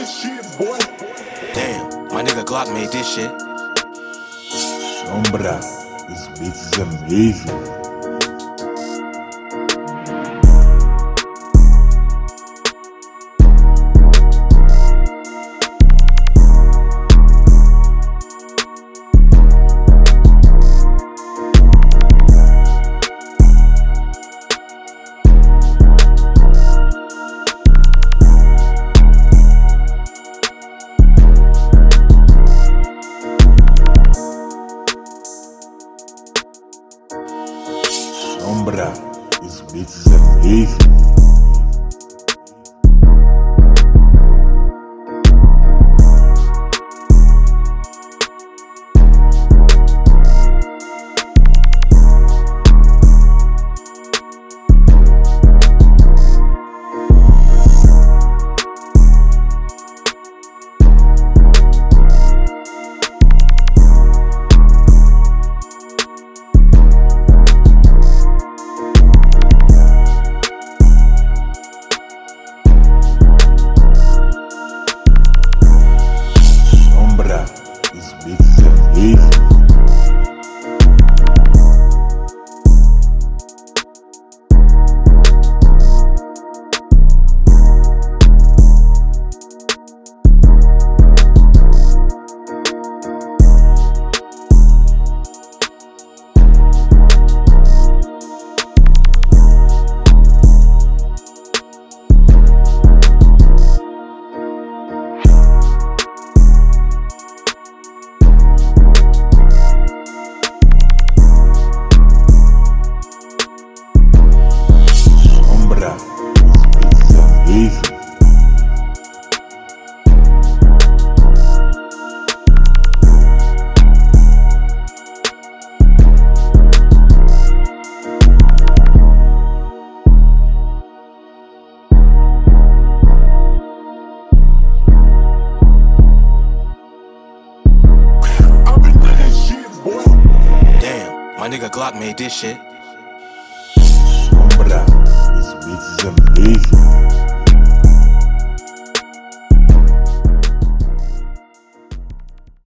Damn, my nigga Glock made this shit. Sombra, this beat is amazing. Sombra, this beat is amazing. This beat is amazing. My nigga Glock made this shit. Sombra, this beat is amazing.